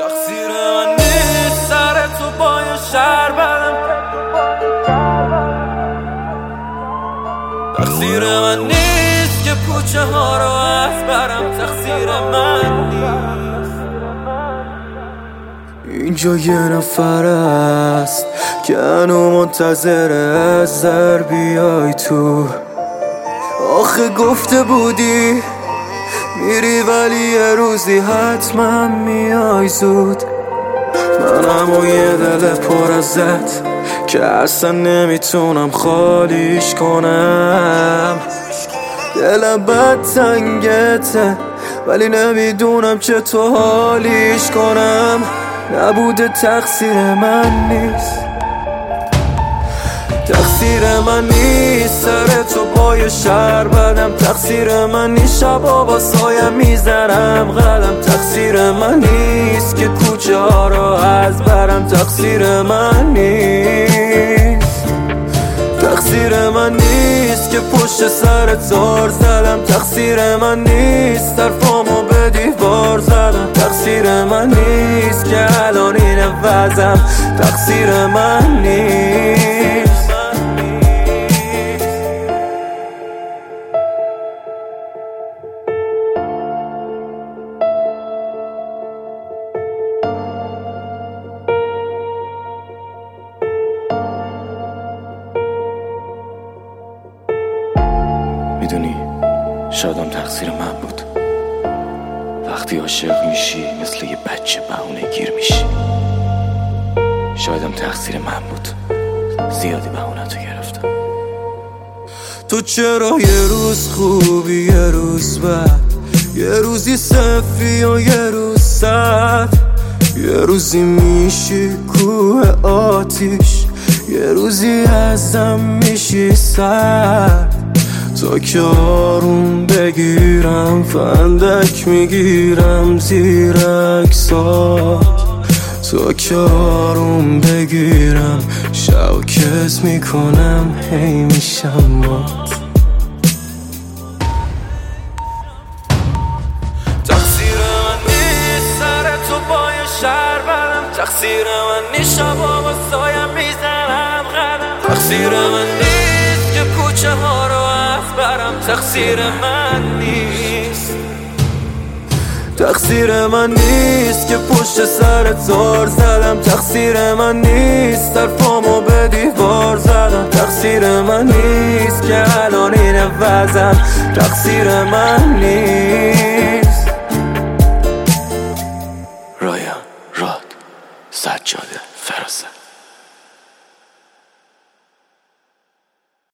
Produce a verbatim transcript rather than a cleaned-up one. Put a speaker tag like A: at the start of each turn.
A: تقصیر من نیست سر تو با یه شهر بدم، تقصیر من نیست که کوچه ها رو از برم، تقصیر من نیست.
B: اینجا یه نفر است که هنو منتظر از در بیای تو. آخه گفته بودی میری ولی یه روزی حتما میای زود. منم و یه دل پر ازت که اصلا نمیتونم خالیش کنم. دلم بد تنگته ولی نمیدونم چطور حالیش کنم. نبوده تقصیر من نیست، تقصیر من نیست سر تو با یه شهر بدم، تقصیر من نیست شبا با سایم میزنم قدم، تقصیر من نیست که کوچه ها رو از برم، تقصیر من نیست، تقصیر من نیست که پشت سر تار زدم، تقصیر من نیست طرفامو به دیوار زدم، تقصیر من نیست که الان اینه وضعم، تقصیر من نیست.
C: میدونی شایدم تقصیر من بود. وقتی عاشق میشی مثل یه بچه بهونه گیر میشی. شایدم تقصیر من بود، زیادی بهونه تو گرفتم.
B: تو چرا یه روز خوبی یه روز بد، یه روزی صفی و یه روز سرد، یه روزی میشی کوه آتیش، یه روزی ازم میشی سرد. تا که آروم بگیرم فندک میگیرم زیر اکسات، تا که آروم بگیرم شوکت میکنم هی میشم مات.
A: تقصیر من نیست سر تو با یه شهر بدم، تقصیر من نیست شبا با سایم میزنم قدم، تقصیر من نیست که کوچه ها رو از برم، تقصیر من نیست،
B: تقصیر من نیست که پشت سر تار زدم، تقصیر من نیست طرفامو به دیوار زدم، تقصیر من نیست که الان اینه وضعم، تقصیر من نیست.
C: رایان راد سجاده فراسه